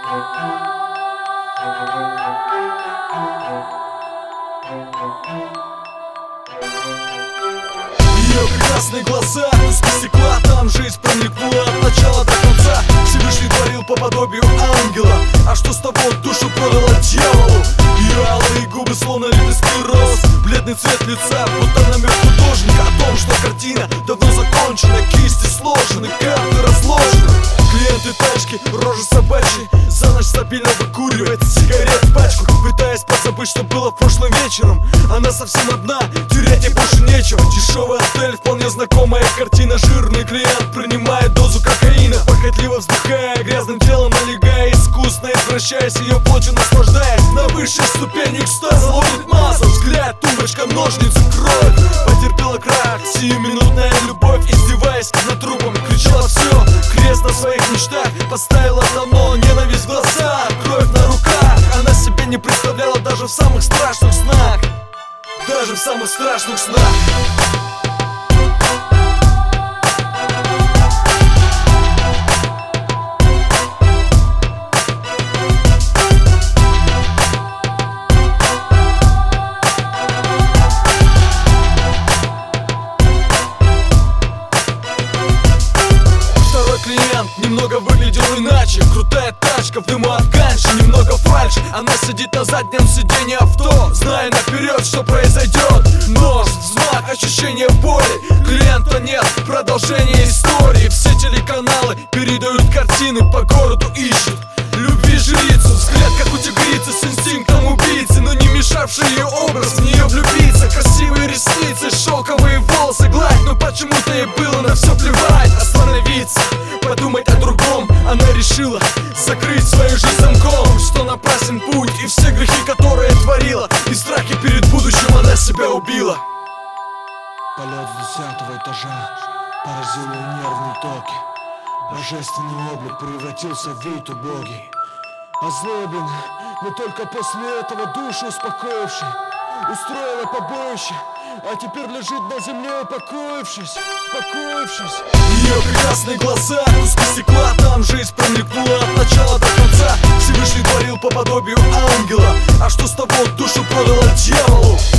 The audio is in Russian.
Ее прекрасные глаза, куски стекла, там жизнь проникнула от начала до конца. Всевышний творил по подобию ангела, а что с того, душу продала дьяволу. Ее алые губы словно лепестки роз, бледный цвет лица, будто намек художника о том, что картина давно закончена. Кисти сложены, карты разложены, клиенты тачки, рожи собачьи. За ночь стабильно выкуривает сигарет в пачку, пытаясь позабыть, что было прошлым вечером. Она совсем одна, терять ей больше нечего. Дешевый отель, вполне знакомая картина. Жирный клиент принимает дозу кокаина, похотливо вздыхая, грязным телом налегая, искусно извращаясь, ее плотью наслаждаясь. На высшей ступени экстаза ловит масса, взгляд, тумбочка, ножницы, кровь. Потерпела крах, сиюминутная любовь, издеваясь над трупом, кричала все, крест на своих мечтах поставила давно, ненависть в глазах, кровь на руках. Она себе не представляла даже в самых страшных снах, даже в самых страшных снах. Немного выглядел иначе, крутая тачка в дыму от ганчи, немного фальшь. Она сидит на заднем сиденье авто, зная наперед, что произойдет. Нож, взмах, ощущение боли, клиента нет, продолжение истории. Все телеканалы передают картины, по городу ищут любви жрицу. Взгляд как у тигрицы с инстинктом убийцы, но не мешавший ее образ в нее влюбиться. Красивые ресницы, шелковые волосы гладь, но почему-то ей было на все плевать. Остановиться, подумать о другом, она решила закрыть свою жизнь замком. Что напрасен путь и все грехи, которые творила, и страхи перед будущим она себя убила. Полет с 10-го этажа поразил ее нервные токи. Божественный облик превратился в вид убогий. Озлоблен, но только после этого душу успокоивший, устроила побоище, а теперь лежит на земле, упокоившись. Ее прекрасные глаза, куски стекла, там жизнь проникнула от начала до конца. Всевышний творил по подобию ангела, а что с того, душу продала дьяволу.